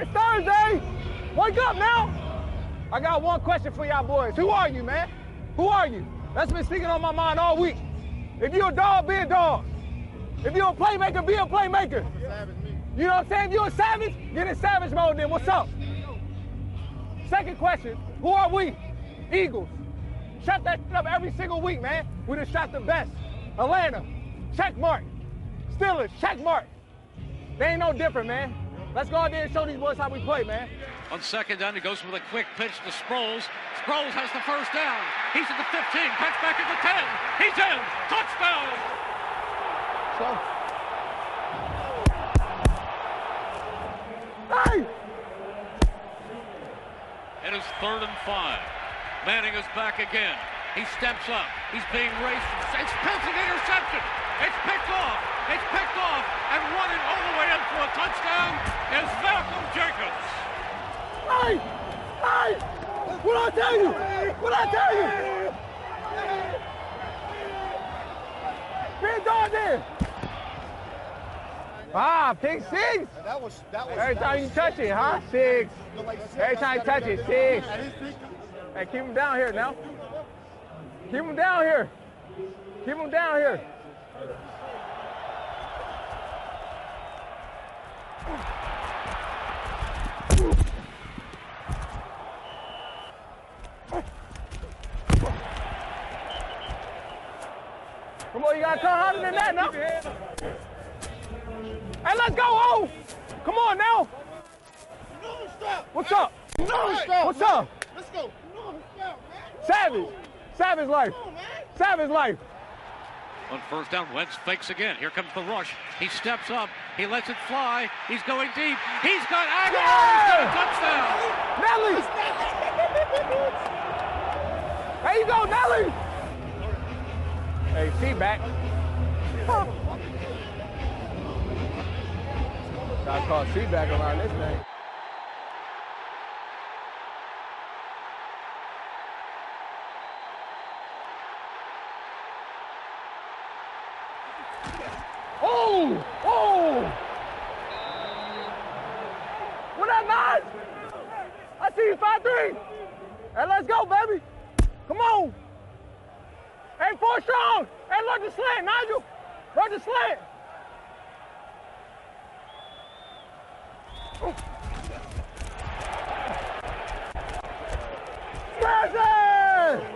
It's Thursday. Wake up now. I got one question for y'all boys. Who are you, man? Who are you? That's been sticking on my mind all week. If you're a dog, be a dog. If you're a playmaker, be a playmaker. You know what I'm saying? If you're a savage, get in savage mode then. What's up? Second question, who are we? Eagles. Shut that shit up every single week, man. We done shot the best. Atlanta, check mark. Steelers, check mark. They ain't no different, man. Let's go out there and show these boys how we play, man. On second down, he goes with a quick pitch to Sproles. Sproles has the first down. He's at the 15, cuts back at the 10. He's in, touchdown! Hey! It is 3rd and 5. Manning is back again. He steps up. He's being raced. It's picked an interception. It's picked off. It's picked off. And running all the way in for a touchdown is Malcolm Jenkins. Hey! Hey! What'd I tell you? What'd I tell you? Be a dog there. Ah, pick 6. Every time you touch it, huh? 6. Every time you touch it, 6. Hey, keep him down here now. Keep him down here. Keep him down here. Come on, you gotta come harder than that now. Hey, let's go, O! Come on now. What's up? What's up? Let's go. Savage. Savage life. Savage life. On first down, Wentz fakes again. Here comes the rush. He steps up. He lets it fly. He's going deep. He's got Aguilar. He's got a touchdown. Nelly. There you go, Nelly. Hey, see back. Gotta call C-back around this thing. Oh! Oh! What up, Nige? I see you, 5-3. Hey, let's go, baby. Come on. Hey, 4 strong. Hey, look the slant, Nigel. Look the slant. Smash it!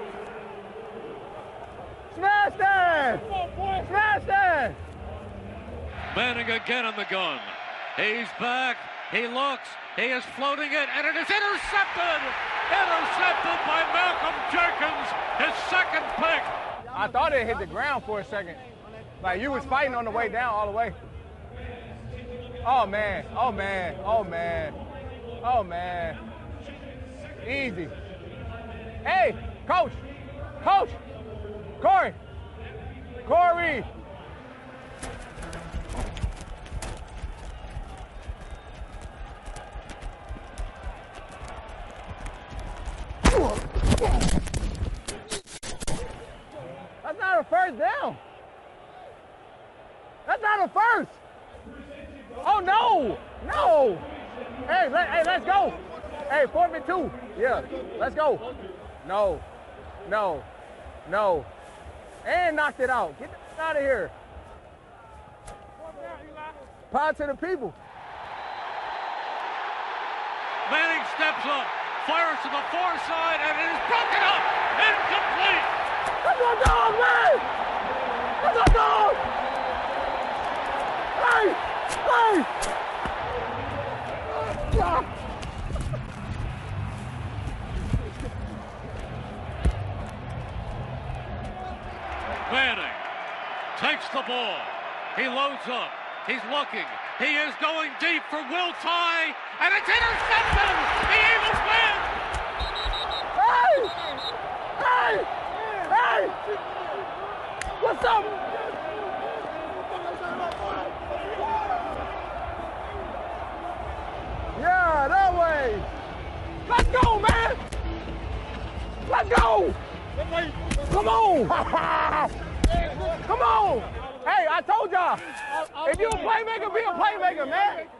Smash that! Smash that! Manning again on the gun. He's back. He looks. He is floating it, and it is intercepted! Intercepted by Malcolm Jenkins, his second pick. I thought it hit the ground for a second. Like you was fighting on the way down all the way. Oh, man. Oh, man. Oh, man. Oh, man. Easy. Hey, coach. Coach. Corey. Corey. That's not a first down. That's not a first. Oh, no. No. Hey, let's go. Hey, 4th and 2. Yeah, let's go. No. No. No. And knocked it out. Get the out of here. Power to the people. Manning steps up, fires to the far side, and it is broken up. Incomplete. That's our dog, man. That's our dog. Hey. Hey. Manning takes the ball. He loads up. He's looking. He is going deep for Will Tye, and it's intercepted. The Eagles win. Hey! Hey! Hey! What's up? Yeah, that way. Let's go, man. Let's go. Come on. Come on. Hey, I told y'all. If you're a playmaker, be a playmaker, man.